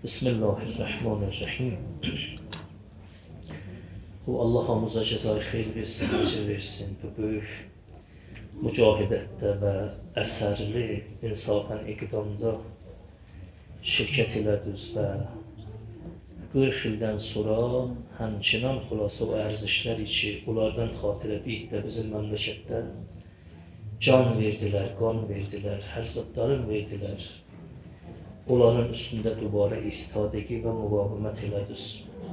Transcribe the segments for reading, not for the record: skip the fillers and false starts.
Bismillahirrahmanirrahim. Allah hamıza cəzai xeyir versin, əcr versin. Bu böyük mücahidətdə və əsərli insafən iqdamda şirkət elədiniz və 40 ildən sonra həmçinin xülasə o ərzişlər ki, onlardan xatirə bir də bizim məmləkətdə can verdilər, qan verdilər, hər zadların verdilər. Onların üstündə dubara istadəgi və müqavimət elədiniz.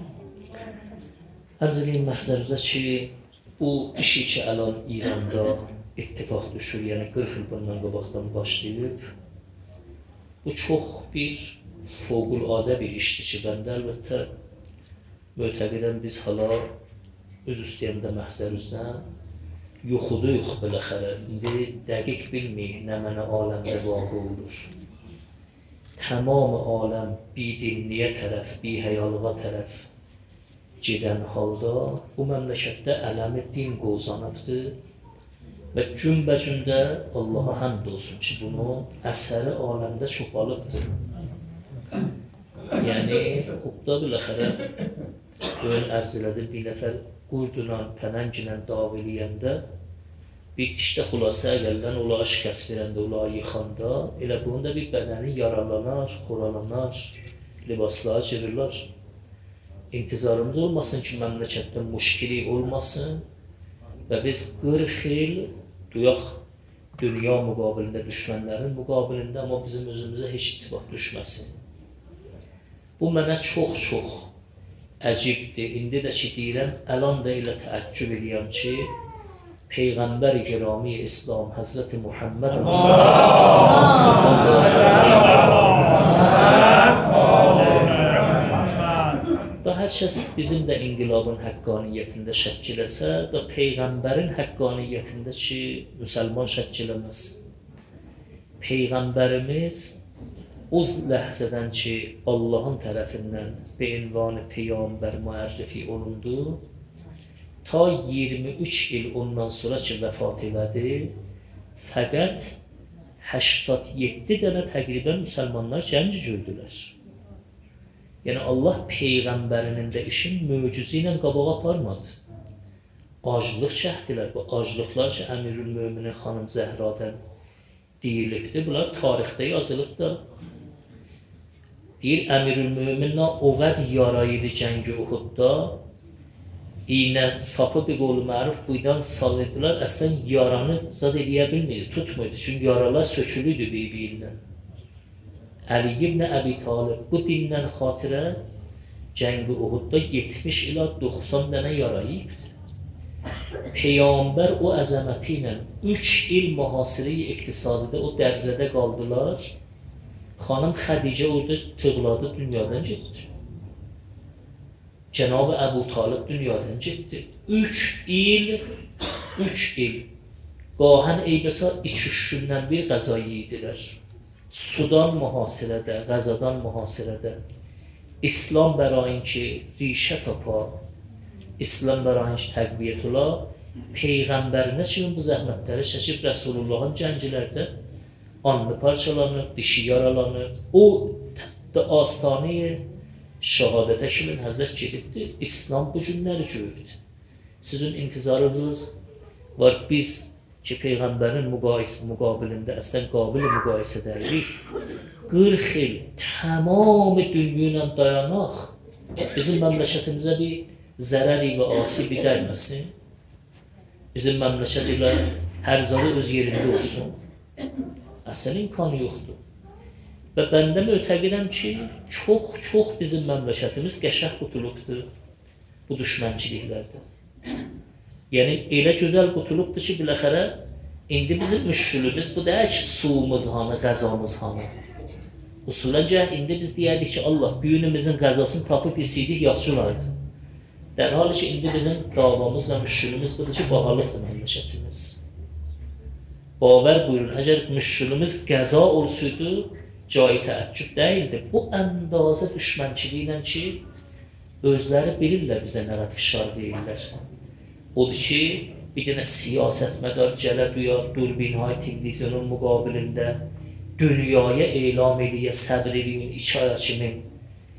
Ərz edeyim məhzərinizə ki, bu işi ki, əlan İranda ittifaq düşür, yəni 40 il bundan qabaqdan başlayıb, bu çox bir fövqəladə bir işdir ki, bəndə əlbəttə mötəqidəm biz hala öz istəyəndə məhzərinizdən yoxuduyuq biləxərə, indi dəqiq bilməyik nə mənə aləmdə vaqı olur. Tamam aləm bidinliyə tərəf, bihəyalığa tərəf gedən halda bu məmləkətdə ələmi din qozanıbdır və günbəcündə Allaha həmd olsun ki, bunun əsəri aləmdə çoxalıbdır. Yəni, xubda biləxərə ön ərz elədi bir nəfər qurdla, pənənglə dav eləyəndə bir dişdə xülasə əgəldən ola şikəst verəndə, ola yıxanda elə bunun da bir bədəni yaralanar, xoralanar, libaslara girirlər. İntizarımız olmasın ki, məmləkətdə müşkili olmasın və biz 40 il duyaq dünya müqabilində, düşmənlərin müqabilində, amma bizim özümüzə heç ittifaq düşməsin. Bu mənə çox-çox əcibdir. İndi də ki, deyirəm, əlan da elə təəccüb edirəm ki, Peyğəmbər-i Gərami İslam, Həzrəti Muhammed da hər kəs bizim də inqilabın həqqaniyyətində şəkk eləsə, da Peyğəmbərin həqqaniyyətində ki, müsəlman şəkk eləməz. Peyğəmbərimiz o ləhzədən ki, Allahın tərəfindən be ünvanı Peyğəmbər müərrifi olundu, ta 23 il ondan sonra ki, vəfat elədi, fəqət 87 dənə təqribən müsəlmanlar gənc gördülər. Yəni, Allah Peyğəmbərinin də işin möcüzü ilə qabağa aparmadı. Aclıq çəkdilər. Bu aclıqlar ki, Əmirül-Möminin xanım Zəhradən deyilibdir. Bunlar tarixdə yazılıb da. Deyir, Əmirül-Möminlə o qəd yaraydı cəngi Uhudda, iynə sapı bir qolu məruf buydan salırdılar, əslən yaranı zad eləyə bilməydi, tutmuydu. Çünki yaralar sökülüydü bir-birindən. Əli ibn Əbi Talib bu dindən xatirə cəngi Uhudda 70 ila 90 dənə yarayıbdır. Peyğəmbər o əzəməti ilə 3 il mühasirə-i iqtisadidə o dərrədə qaldılar. Xanım Xədicə orada tığladı, dünyadan getdi. Cənab-ı Əbu Talib dünyadan getdi. 3 il qahən eybəsə 2-3 gündən bir qəza yedilər. Sudan mühasirədə, qəzadan mühasirədə İslam bərayin ki, rişə tapa, İslam bərayin ki, təqviyyət ola, Peyğəmbərinə ki, bu zəhmətləri çəkib Rəsulullahın cənglərdə anlı parçalanır, dişi yaralanır. O astanəyə şəhadətə kimin həzrət gedibdir, İslam bu günləri görürdü. Sizin intizarınız var, biz ki, Peyğəmbərin müqabilində əslən qabil müqayisə dəyirik, 40 il tamamı dünya ilə dayanaq, bizim məmləkətimizə bir zərəri və asi bir dəyməsin, bizim məmləkət ilə hər zadı öz yerində olsun, əslən imkanı yoxdur. Və bəndə mötəqidəm ki, çox bizim məmləkətimiz qəşəh qutulubdur bu düşmənçiliklərdə. Yəni, elə gözəl qutulubdur ki, biləxərə, indi bizim müşkülümüz bu deyək ki, suumuz hanı, qəzamız hanı. Usuləcə, indi biz deyərdik ki, Allah büyünümüzün qəzasını tapıb isiydik, yaxşı olardı. Dərhal ki, indi bizim davamız və müşkülümüz budur ki, bahalıqdır məmləkətimiz. Bavər buyurun, əgər müşkülümüz qəza olsaydı, cai təəccüb deyildi. Bu əndazə düşmənçiliyi ki, özləri bilirlər bizə nə qədər fişar verirlər. Odur ki, bir dənə siyasətmədar gələ duyar, durbinhay televizyonun müqabilində dünyaya elam eləyə, səbr eləyin, 2 aya kimin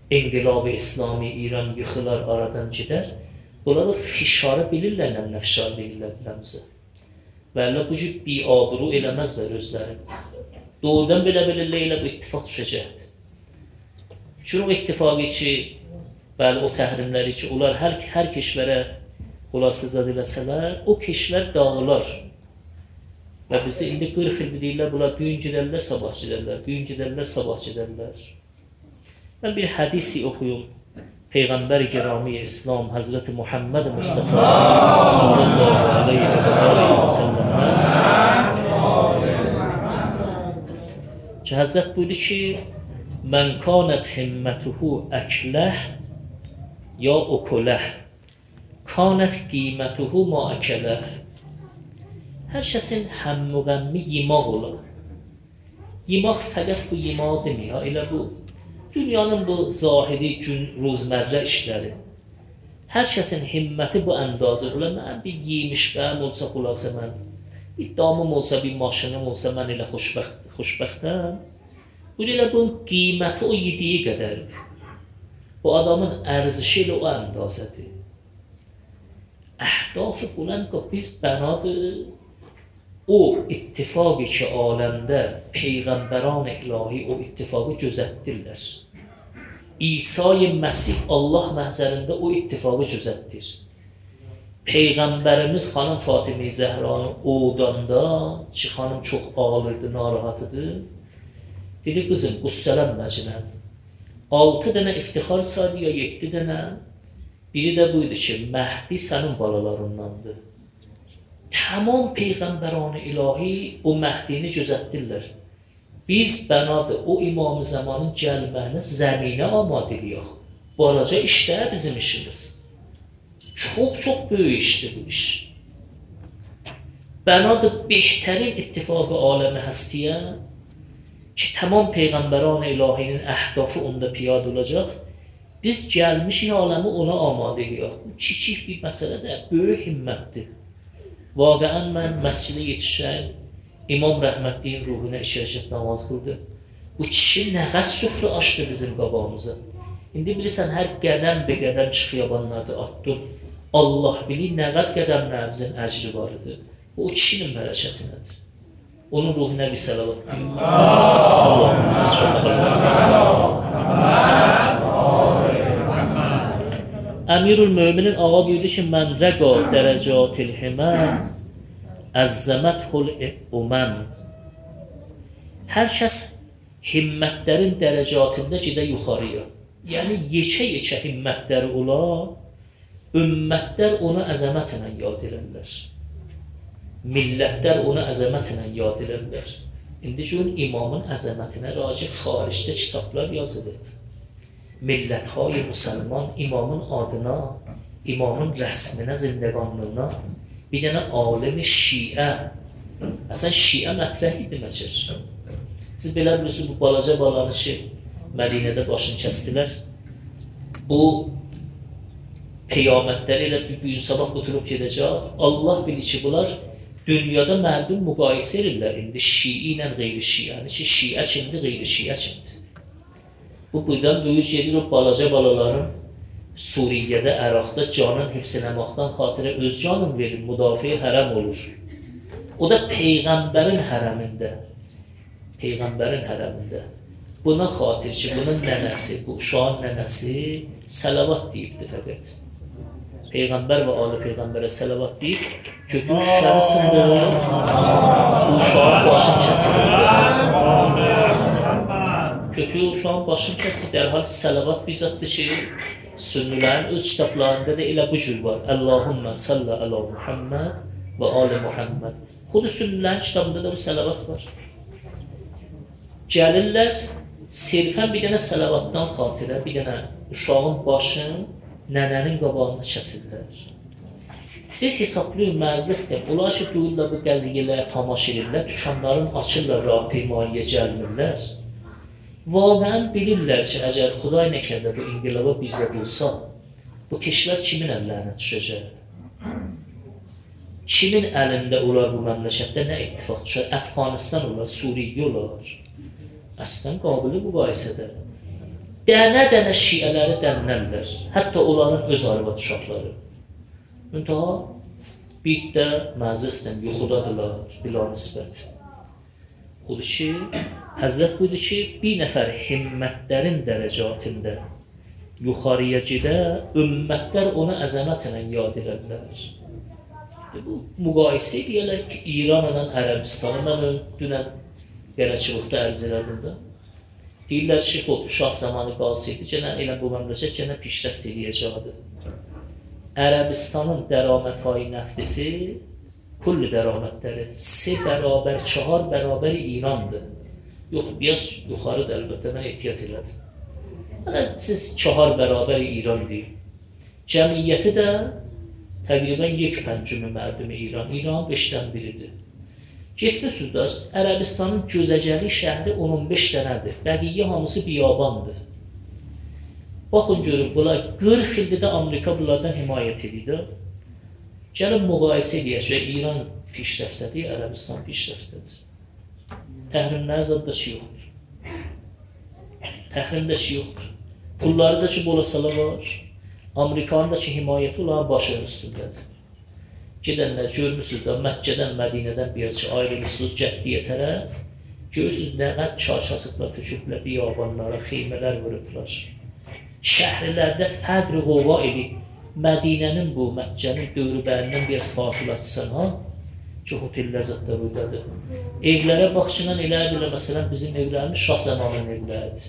enqilab-ı İslami İran yıxılar, aradan gedər. Bunlar o fişarı bilirlər, nə fişar verirlər biləmizə. Vəllə bu cür biabru eləməzlər özləri. Doğrudan belə bilirlər, elə bu ittifaq düşəcəkdir. Çünki o ittifaqı ki, bəli, o təhrimləri ki, onlar hər keşvərə xulasızad eləsələr, o keşvər dağılar. Və bizi indi 40 ildir deyirlər, bunlar bugün gedərlər, sabah gedərlər, bugün gedərlər, sabah gedərlər. Mən bir hədisi oxuyum. Peyğəmbər-i Girami İslam Həzrəti Muhammed Mustafa sallallahu aleyhi və səlləmə ki, Həzrət buyurdu ki, mən kanət himmətuhu əkləh ya okuləh, kanət qiymətuhu ma əkələh. Hər kəsin həmmu qəmmi yemaq olar. Yemaq fəqət bu yemaq demir, elə bu dünyanın bu zahiri gün, rozmərrə işləri. Hər kəsin himməti bu əndazı olar. Mən bir yemiş bəyəm olsa xulasa mən, bir damım olsa, bir maşınım olsa mən elə xoşbəxtəm. Bu elə bunun qiyməti o yediyi qədərdir. Bu adamın ərzişi elə o əndazədir. Əhdaf-ı bulənd biz bənadır. O ittifaqı ki, aləmdə Peyğəmbəran ilahi o ittifaqı gözətdirlər. İsa-i Məsih Allah məhzərində o ittifaqı gözətdir. Peyğəmbərimiz xanım Fatimə Zəhranı oğdanda ki, xanım çox ağırdır, narahatıdır. Dedi, qızım, qüssələm məcinən. 6 dənə iftixar saydı ya 7 dənə. Biri də buydu ki, Məhdi sənin balalarındandır. Tamam Peyğəmbəran ilahi o Məhdini gözətdirlər. Biz bənadır o İmam-ı Zamanın gəlməyini zəminə amadiliyək. Balaca işdə bizim işimiz. Çox böyük işdir bu iş. Bənadır behtərin ittifaqı aləmi həstiyə ki, tamam Peyğəmbəran ilahinin əhdafı onda piyad olacaq. Biz gəlmişik aləmi ona amadiliyək. Bu kiçik bir məsələdə böyük himmətdir. Vaqəən mən məscidə yetişən İmam rəhmətliyin ruhuna işərişət namaz qıldı. Bu kişi nə qəz süfrə açdı bizim qabağımıza. İndi bilirsən, hər qədəm be qədəm xiyabanlarda atdım. Allah bilir nə qədəmlərimizin əcri var idi. O kişinin bərəkətinədir. Onun ruhuna bir səlavat deyil. Əmirül Möminin ağa buyurdu ki, mən rəqa dərəcətil himəm, əzzəməthul uməm. Hər kəs himmətlərin dərəcatında gedə yuxarıya. Yəni, yekə himmətləri ola, ümmətlər onu əzəmətlə yad elərlər. Millətlər onu əzəmətlə yad elərlər. İndi gün imamın əzəmətinə raci xaricdə kitablar yazılır. Millət-های müsəlman imamın adına, imamın rəsminə, zindəqanlığına, bir dənə alimi şiə, əsən şiə mətrəh idi məcir. Siz belə bilirsiniz, bu balaca balanı ki, Mədinədə başını kəstilər. Bu qiyamətləri elə bir gün sabah oturub gedəcək. Allah bilir ki, bunlar dünyada məlum müqayisə edirlər. İndi şii ilə qeyri şiəni ki, şiə kimdir, qeyri şiə kimdir. Bu buradan böyük gedir o balaca balaların Suriyədə, Əraqda canın hifzləməkdən xatirə öz canın verir, müdafiə hərəm olur. O da Peyğəmbərin hərəmində. Peyğəmbərin hərəmində. Buna xatir ki, bunun nənəsi, bu uşağın nənəsi səlavat deyibdir fəqət. Peyğəmbər və Ali Peyğəmbərə səlavat deyib, götür şəri sındır, bu uşağın başını kəsilir. Kötü uşağın başını kəsir, dərhal səlavat bizatdır ki, sünnülərin öz kitablarında da elə bu cür var. Allahümmə sallə əla Muhammed və Ali Muhammed. Xudu sünnülərin kitabında da bu səlavat var. Gəlirlər, sirfən bir dənə səlavatdan xatirə, bir dənə uşağın başını nənənin qabağında kəsirlər. Siz hesablayın, mərzdə istəyəm. Onlar ki, duyurlar bu qəziyyələrə tamaş edirlər, dükanların açırlar, rapimaliyə gəlmirlər. Vaqəən bilirlər ki, əgər Xuday nəkəndə bu inqilaba bizdə olsa, bu keşvər kimin əllərinə düşəcək? Kimin əlində olar bu məmləkətdə nə ittifaq düşər? Əfqanistan olar, Suriyə olar. Əslən qabili müqayisədə. dənə-dənə şiələri dənlərlər. Hətta onların öz arvad uşaqları. Müntəha, bir də məzəsdən yuxudadırlar, bila nisbət. Odur ki, Həzrət buyurdu ki, bir nəfər himmətlərin dərəcatında yuxarıya gedə, ümmətlər onu əzəmətlə yad elərlər. Bu müqayisə edəyərlər ki, İran ilə Ərəbistanı mən dünən qərəçilikdə ərz elədim də. Deyirlər ki, şah zamanı qalsaydı, gələn elə bu məmləkət gələn pişrəft edəyəcəkdir. Ərəbistanın dərəməthay nəftisi, kulli dərəmətləri 3 bərabər, 4 bərabər İrandır. Yox, biraz yuxarıdır əlbəttə, mən ehtiyat elədim. Siz 4 bərabər İran deyil. Cəmiyyəti də təqribən 1/5 mərdumi İran. İran 5-dən 1-idir. Getmişsiniz də, Ərəbistanın gözəcəli şəhri 15 dənədir. Bəqiyyə hamısı biyabandır. Baxın görün, bunlar 40 ildir də Amerika bunlardan himayət edir. Gəlin müqayisə edək ki, İran pişrəftədir, Ərəbistan pişrəftədir. Təhrimləri zaddakı yoxdur. Təhrimdəki yoxdur. Pulları da ki, bolasala var. Amerikanın da ki, himayəti onların başının üstündədir. Gedənlər görmüşsünüz də, Məkkədən, Mədinədən bir ki, ayrılmışsınız Cəddiyə tərəf. Görürsünüz, nə qədər çarşasıqlar töküblər, biyabanlara, xeymələr vurublar. Şəhərlərdə fəqr-i qova edib, Mədinənin bu, Məkkənin dövrbərindən biraz fasıl açsan, ha? Ki, hotellər zətlər uydadır. Evlərə baxışından elə məsələn, bizim evlərimiz şah zamanının evləridir.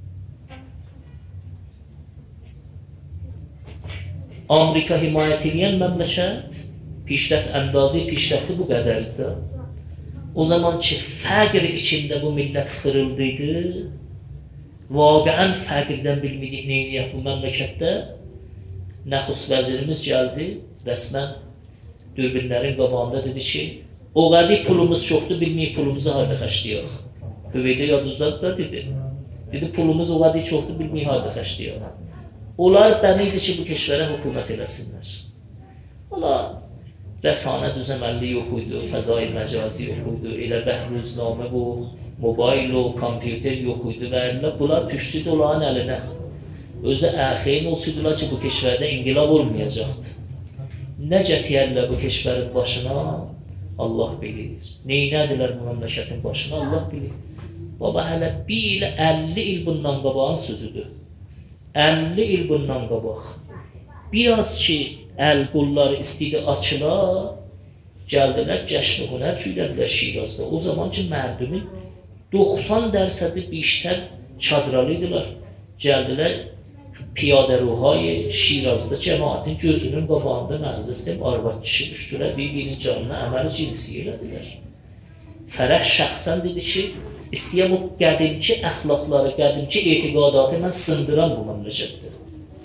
Amerika himayət edən məmləkət, pişrəft, əndazı pişrəfti bu qədərdir. O zaman ki, fəqr içində bu millət xırıldıydı, vaqəən fəqrdən bilmədik neyniyək bu məmləkətdə, Nəxus vəzirimiz gəldi, rəsmən dürbinlərin qabağında dedi ki, o qədi pulumuz çoxdur, bilməyik pulumuzu harada xəşləyək. Hüveydə yadızdadır da dedi. Dedi, pulumuz o qədi çoxdur, bilməyik harada xəşləyək. Onlar bəniydi ki, bu keşvərə hökumət eləsinlər. Ola, rəsanə düzəməlli yox idi, fəzai məcazi yox idi, elə bəhrüznamə bu, mobayl o, kompüter yox idi və elə bunlar düşdüydü onların əlinə. Özü əxeyn olsaydılar ki, bu keşvərdə inqilab olmayacaqdı. Nə gətirərlər bu keşvərin başına? Allah bilir. Neynədilər bu məmləkətin başına? Allah bilir. Baba, hələ 50 il bundan qabağın sözüdür. 50 il bundan qabaq. Biraz ki, əl qolları istəydi açıla, gəldilər, gəşli hünər güylədilər Şirazda. O zaman ki, mərdumin 90% işlər çadralıydılar. Gəldilər, piyadə ruhayı Şirazda cəmaətin gözünün qabağında mərzəstəm arvad kişi düşdülər, bir-birinin canına əməli cinsi elədilər. Fərəh şəxsən dedi ki, istəyəm o qədimki əxlaqları, qədimki etiqadatı mən sındıram bu məmləkətdə.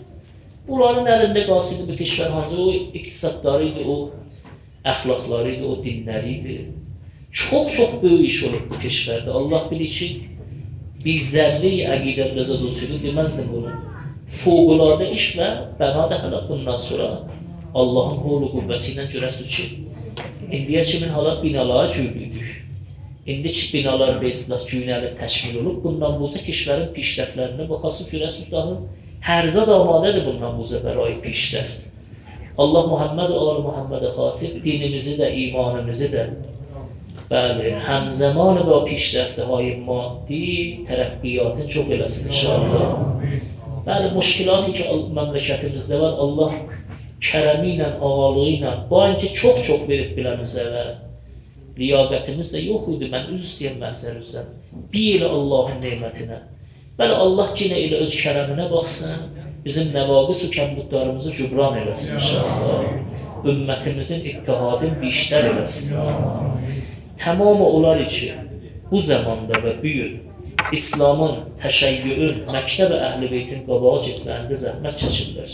Onların əlində qalsaydı bu keşvər hancı o iqtisadları idi, o əxlaqları idi, o dinləri idi. Çox-çox böyük iş olub bu keşvərdə. Allah bilir ki, bir zərri əqidə rəzad olsaydı deməzdim bunu. Fövqəladə iş və bənadə hələ bundan sonra Allahın holu qüvvəsi ilə görəsiniz ki, indiyə kimin hala binalara güylüydük. İndi ki, binalar və islah güynəli təşkil olub, bundan buza keşvərin pişrəflərinə baxasınız, görəsiniz dahi, hərzad amadədir bundan buza bərai pişrəft. Allah Muhammed və Ali Muhammedə xatib dinimizi də, imanımızı da, bəli, həmzəmanı və pişrəftəhay maddi tərəqqiyatın çox eləsin inşallah. Bəli, müşkilatı ki, məmləkətimizdə var, Allah kərəmi ilə, ağalığı ilə, bayınca çox-çox verib biləmizə və liyaqətimiz də yox idi, mən üz istəyəm məhzər üzrən. Bir elə Allahın neymətinə. Bəli, Allah yenə elə öz kərəminə baxsın, bizim nəvaqis və kəmbudlarımızı cübran eləsin inşallah. Ümmətimizin ittihadın bir işlər eləsin. Tamamı olar ki, bu zamanda və bu gün İslamın, təşəyyüün, məktəb və əhl-i beytin qabağa getməyində zəhmət çəkirlər.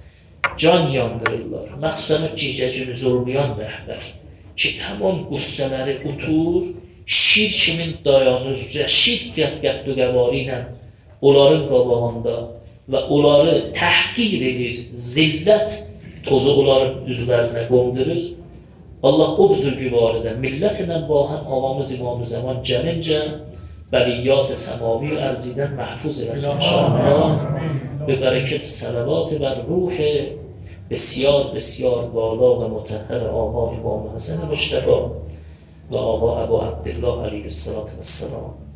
Can yandırırlar. Məxsədən cicəcünüz olmayan rəhbər ki, tamam qüssələri utur, şir kimin dayanır, rəşid qədd-qədd qəvari ilə onların qabağında və onları təhqir edir, zillət tozu onların üzlərinə qondurur. Allah o buzurgüvarıda millət ilə bahən ağamız İmam-ı Zaman gəlincə بلیات سماوی و ارزیدن محفوظ رسول انشاءالله به برکت صلوات بر روح بسیار بسیار بالا و مطهر آقا امام حسن مجتبی و آقا ابا عبدالله علیه السلام